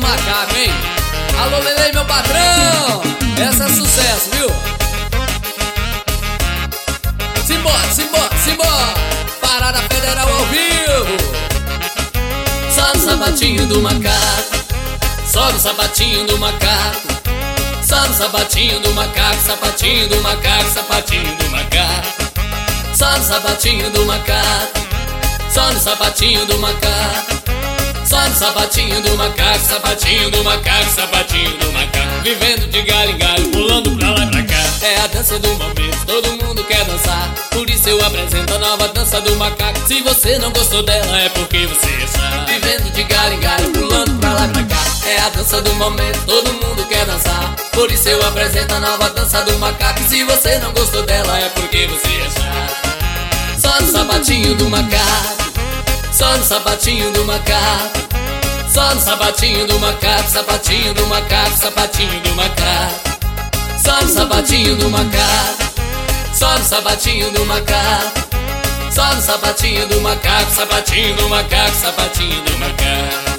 macaco, hein? Alô, Lelê, meu patrão! Essa é sucesso, viu? Simbora, simbora, simbora! Parada Federal ao vivo! Só no sapatinho do macaco, só no sapatinho do macaco, só no sapatinho do macaco, sapatinho do macaco, sapatinho do macaco. Só no sapatinho do macaco, só no sapatinho do macaco, só no sapatinho do macaco, sapatinho do macaco, sapatinho do macaco. Vivendo de galho em galho, pulando pra lá e pra cá. É a dança do momento, todo mundo quer dançar. Por isso eu apresento a nova dança do macaco. Se você não gostou dela é porque você está vivendo de galho em galho, pulando pra lá e pra cá. É a dança do momento, todo mundo quer dançar. Por isso eu apresento a nova dança do macaco. Se você não gostou dela é porque você está só no sapatinho do macaco, só no sapatinho do macaco, só no sapatinho do macaco, sapatinho do macaco, sapatinho do macaco. Só no sapatinho do macaco, só no sapatinho do macaco, só no sapatinho do macaco, sapatinho do macaco, sapatinho do macaco.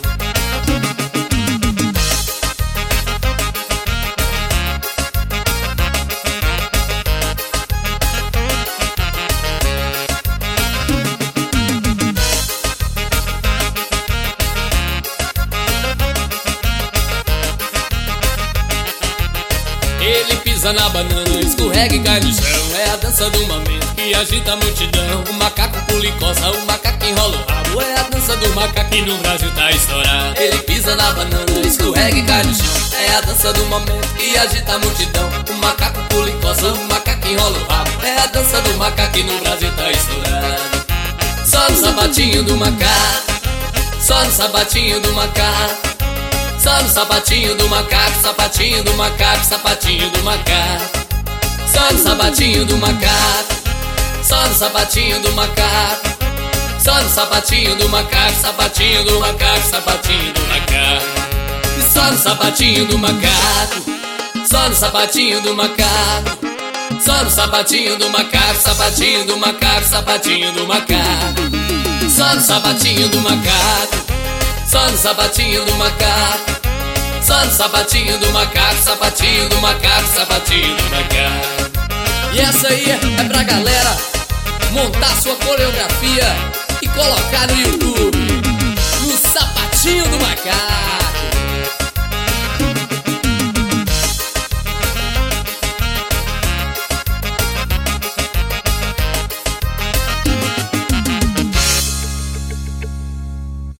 Ele pisa na banana, escorrega e cai no chão. É a dança do momento que agita a multidão. O macaco pula e coça, o macaco enrola o rabo. É a dança do macaco que no Brasil tá estourado. Ele pisa na banana, escorrega e cai no chão. É a dança do momento que agita a multidão. O macaco pula e coça, o macaco enrola o rabo. É a dança do macaco que no Brasil tá estourado. Só no sapatinho do macaco, só no sapatinho do macaco, só no sapatinho do macaco, sapatinho do macaco, sapatinho do macaco. Só no sapatinho do macaco, só no sapatinho do macaco, só no sapatinho do macaco, sapatinho do macaco, sapatinho do macaco. E só no sapatinho do macaco, só no sapatinho do macaco, só no sapatinho do macaco, sapatinho do macaco, sapatinho do macaco. Só no sapatinho do macaco, só no sapatinho do macaco, só no sapatinho do macaco, sapatinho do macaco, sapatinho do macaco. E essa aí é pra galera montar sua coreografia e colocar no YouTube, no sapatinho do macaco.